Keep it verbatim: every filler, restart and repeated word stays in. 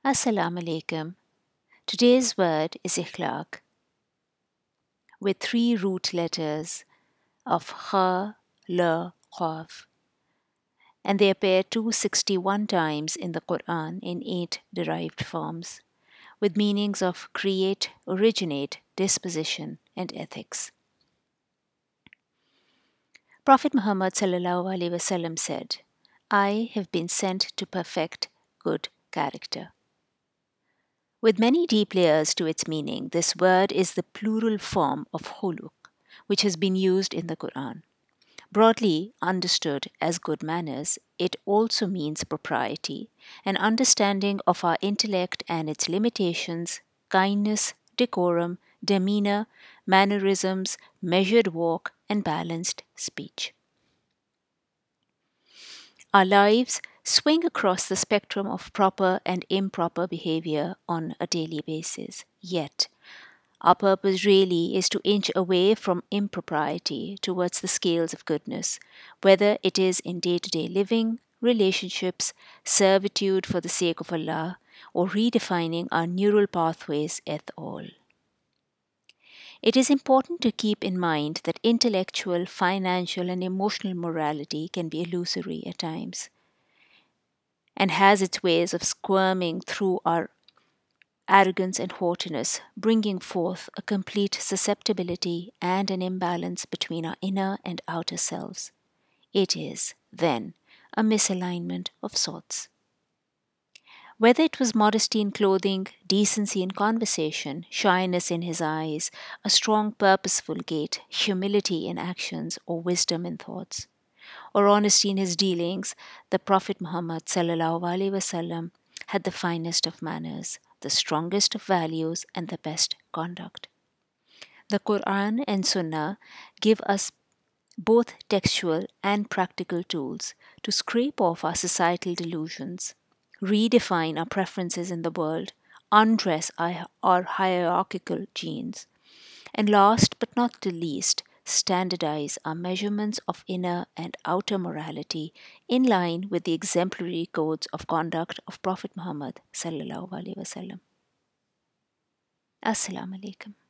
Assalamu alaikum. Today's word is ikhlaq, with three root letters of kha, la, qaf, and they appear two hundred sixty-one times in the Quran in eight derived forms, with meanings of create, originate, disposition, and ethics. Prophet Muhammad sallallahu alaihi wasallam said, "I have been sent to perfect good character." With many deep layers to its meaning, this word is the plural form of khuluq, which has been used in the Quran. Broadly understood as good manners, it also means propriety, an understanding of our intellect and its limitations, kindness, decorum, demeanor, mannerisms, measured walk, and balanced speech. Our lives swing across the spectrum of proper and improper behavior on a daily basis. Yet, our purpose really is to inch away from impropriety towards the scales of goodness, whether it is in day to day living, relationships, servitude for the sake of Allah, or redefining our neural pathways et al. It is important to keep in mind that intellectual, financial, and emotional morality can be illusory at times and has its ways of squirming through our arrogance and haughtiness, bringing forth a complete susceptibility and an imbalance between our inner and outer selves. It is, then, a misalignment of sorts. Whether it was modesty in clothing, decency in conversation, shyness in his eyes, a strong purposeful gait, humility in actions, or wisdom in thoughts, or honesty in his dealings, the Prophet Muhammad sallallahu alaihi wasallam had the finest of manners, the strongest of values, and the best conduct. The Quran and Sunnah give us both textual and practical tools to scrape off our societal delusions, redefine our preferences in the world, undress our, our hierarchical genes, and last but not the least, standardize our measurements of inner and outer morality in line with the exemplary codes of conduct of Prophet Muhammad sallallahu alaihi wasallam. Assalamu alaikum.